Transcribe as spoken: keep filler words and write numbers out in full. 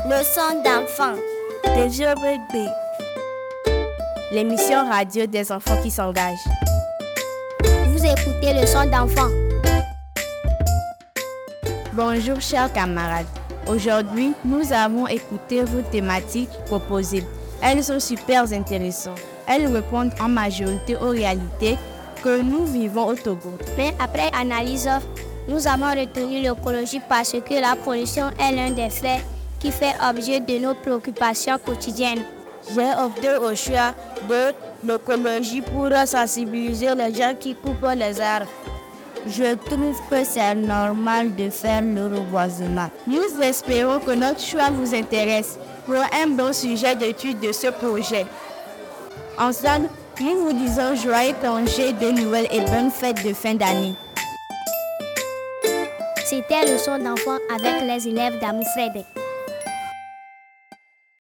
Leçon d'enfant. Déjeuner B. L'émission radio des enfants qui s'engagent. Vous écoutez Leçon d'enfant. Bonjour chers camarades. Aujourd'hui, nous avons écouté vos thématiques proposées. Elles sont super intéressantes. Elles répondent en majorité aux réalités que nous vivons au Togo. Mais après analyse, nous avons retenu l'écologie parce que la pollution est l'un des faits qui fait objet de nos préoccupations quotidiennes. J'ai opté au choix de l'écologie pour sensibiliser les gens qui coupent les arbres. Je trouve que c'est normal de faire le reboisement. Nous espérons que notre choix vous intéresse pour un bon sujet d'étude de ce projet. Ensemble, nous vous disons joyeux congés de Noël et bonnes fêtes de fin d'année. C'était Leçon d'enfant avec les élèves d'Amour Frédéric.